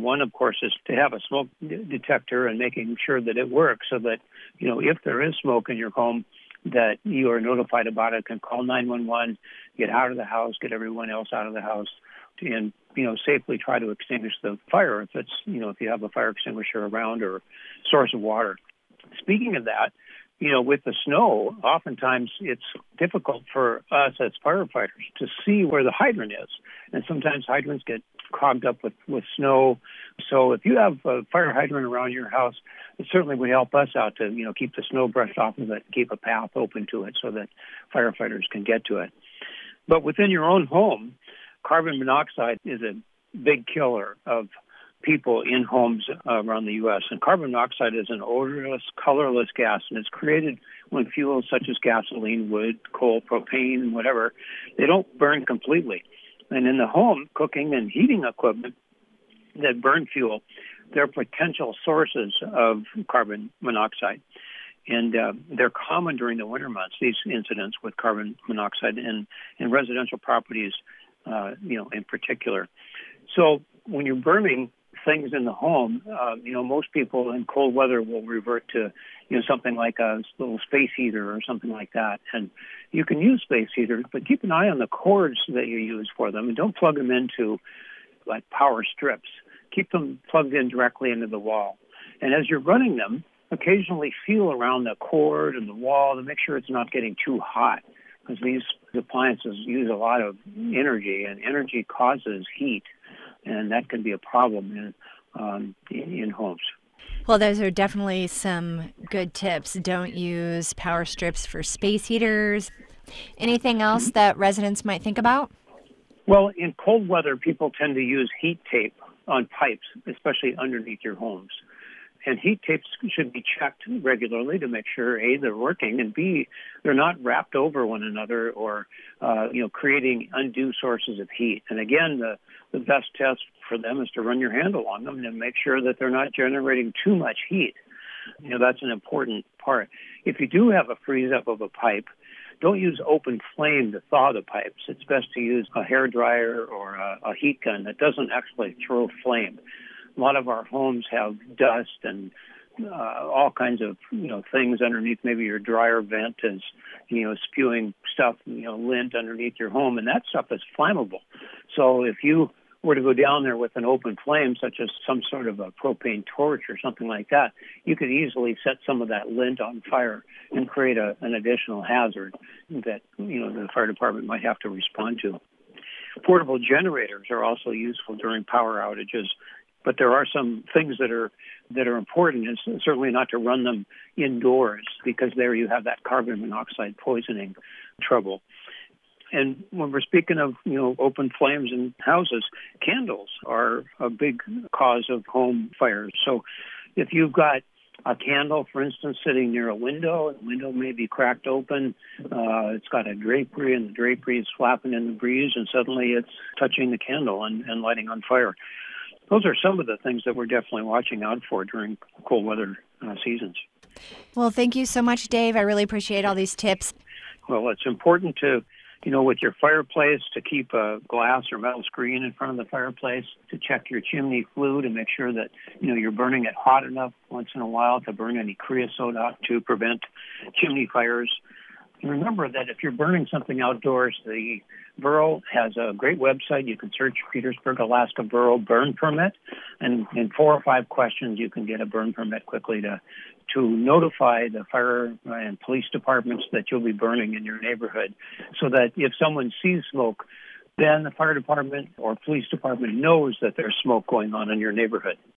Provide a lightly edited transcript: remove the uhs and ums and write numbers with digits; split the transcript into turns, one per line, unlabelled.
One, of course, is to have a smoke detector and making sure that it works so that, if there is smoke in your home, that you are notified about it, can call 911, get out of the house, get everyone else out of the house, and, safely try to extinguish the fire if it's, if you have a fire extinguisher around or source of water. Speaking of that, with the snow, oftentimes it's difficult for us as firefighters to see where the hydrant is. And sometimes hydrants get clogged up with snow. So if you have a fire hydrant around your house, it certainly would help us out to, keep the snow brushed off of it, keep a path open to it so that firefighters can get to it. But within your own home, carbon monoxide is a big killer of people in homes around the U.S. And carbon monoxide is an odorless, colorless gas, and it's created when fuels such as gasoline, wood, coal, propane, whatever, they don't burn completely. And in the home, cooking and heating equipment that burn fuel, they're potential sources of carbon monoxide. And they're common during the winter months, these incidents with carbon monoxide in residential properties, in particular. So when you're burning things in the home, most people in cold weather will revert to, something like a little space heater or something like that. And you can use space heaters, but keep an eye on the cords that you use for them and don't plug them into like power strips. Keep them plugged in directly into the wall. And as you're running them, occasionally feel around the cord and the wall to make sure it's not getting too hot, because these appliances use a lot of energy, and energy causes heat, and that can be a problem in homes.
Well, those are definitely some good tips. Don't use power strips for space heaters. Anything else that residents might think about?
Well, in cold weather, people tend to use heat tape on pipes, especially underneath your homes. And heat tapes should be checked regularly to make sure, A, they're working, and B, they're not wrapped over one another or, creating undue sources of heat. And again, the best test for them is to run your handle on them and make sure that they're not generating too much heat. That's an important part. If you do have a freeze-up of a pipe, don't use open flame to thaw the pipes. It's best to use a hairdryer or a heat gun that doesn't actually throw flame. A lot of our homes have dust and all kinds of, things underneath. Maybe your dryer vent is, spewing stuff, lint underneath your home, and that stuff is flammable. So if you were to go down there with an open flame, such as some sort of a propane torch or something like that, you could easily set some of that lint on fire and create an additional hazard that, the fire department might have to respond to. Portable generators are also useful during power outages. But there are some things that are important, and certainly not to run them indoors, because there you have that carbon monoxide poisoning trouble. And when we're speaking of, open flames in houses, candles are a big cause of home fires. So if you've got a candle, for instance, sitting near a window, the window may be cracked open, it's got a drapery, and the drapery is flapping in the breeze, and suddenly it's touching the candle and lighting on fire. Those are some of the things that we're definitely watching out for during cold weather seasons.
Well, thank you so much, Dave. I really appreciate all these tips.
Well, it's important to, with your fireplace, to keep a glass or metal screen in front of the fireplace, to check your chimney flue to make sure that, you're burning it hot enough once in a while to burn any creosote out to prevent chimney fires. And remember that if you're burning something outdoors, the borough has a great website. You can search Petersburg, Alaska Borough Burn Permit, and in 4 or 5 questions, you can get a burn permit quickly to notify the fire and police departments that you'll be burning in your neighborhood, so that if someone sees smoke, then the fire department or police department knows that there's smoke going on in your neighborhood.